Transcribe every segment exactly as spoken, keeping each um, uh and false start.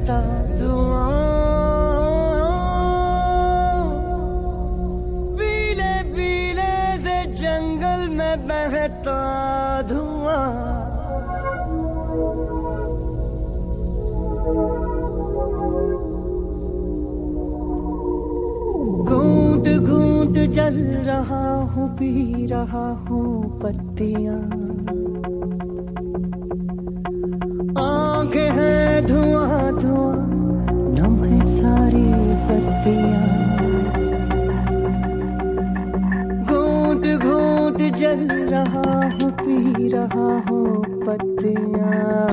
बहता धुआं, पीले पीले से जंगल में बहता धुआं। घूंट घूंट जल रहा हूँ, पी रहा हूँ पत्तियां, आंखें हैं धुआं धुआं, नम है सारी पत्तियां। घूंट घूंट जल रहा हूँ, पी रहा हूँ पत्तियां,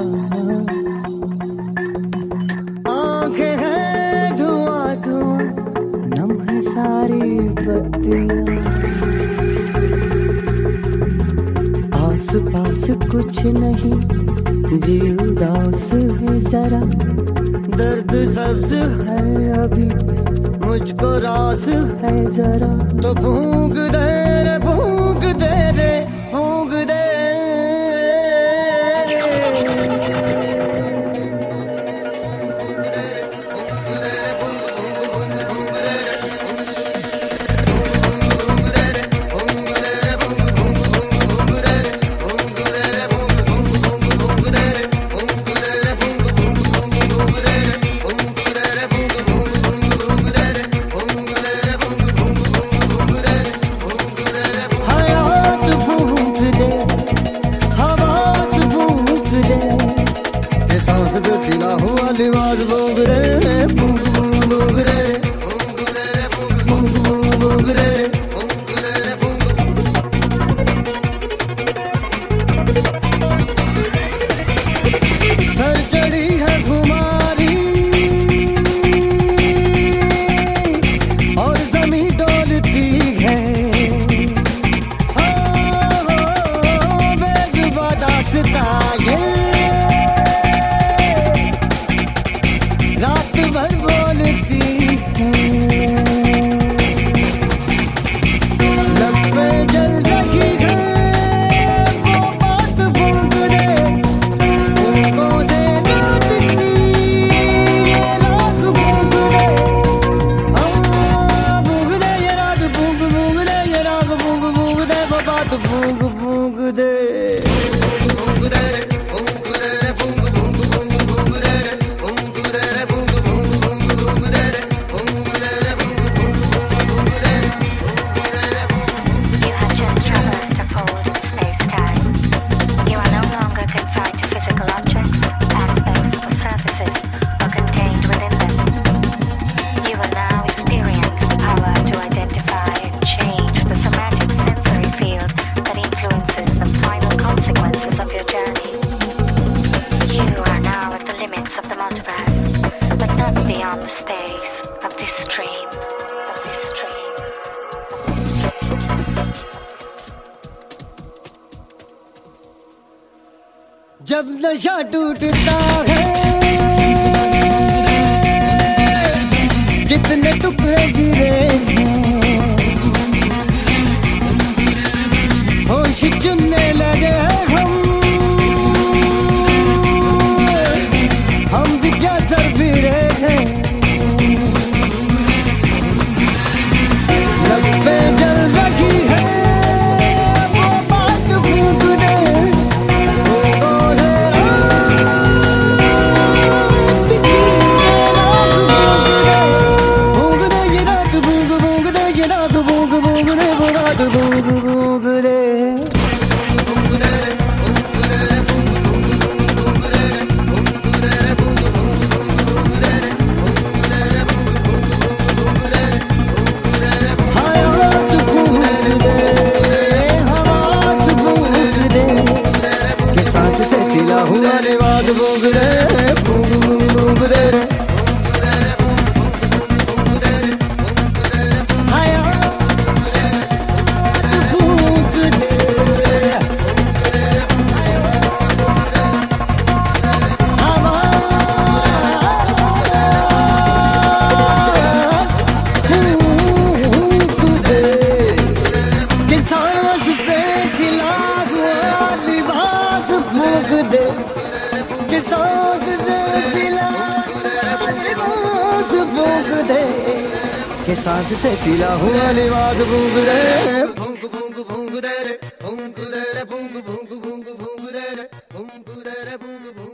आंखें हैं धुआं धुआं, नम है सारी पत्तियां। आस पास कुछ नहीं, जी उदास है जरा, दर्द सब्ज है अभी, मुझको रास है जरा। तो फूंक दे रे फूंक दे रे फूंक दे लिबास भूग रे रे भूग भूग भूग रे रे भूग भूग भूग रे रे भूग रे रे भूग। सर चढ़ी है खुमारी और जमीन डोलती है, हो बेजुबा दास्तां ये रात भर बोलती है। लब पे जल रही है वो बात भूल रे, उनको से रात की ये रात भूल रे, हाँ भूल दे ये रात भूल भूल दे ये रात भूल भूल दे वो बात भूल भूल दे भूल दे जब नशा टूटता है कितने टुकड़े गिरे होश चुनने लगे हम हम भी क्या सर फिरे हैं। लब पे जल रही है वो बात भूख दे, हुआ रिवाज भूग रे भूग भूग रे रे कि सांस से सिला भूख दे के सांस से सिला हुआ लिबास भूख दे भूख भूख भूख दे रे भूख दे रे भूख भूख भूख भूख दे रे भूख दे रे भूख भूख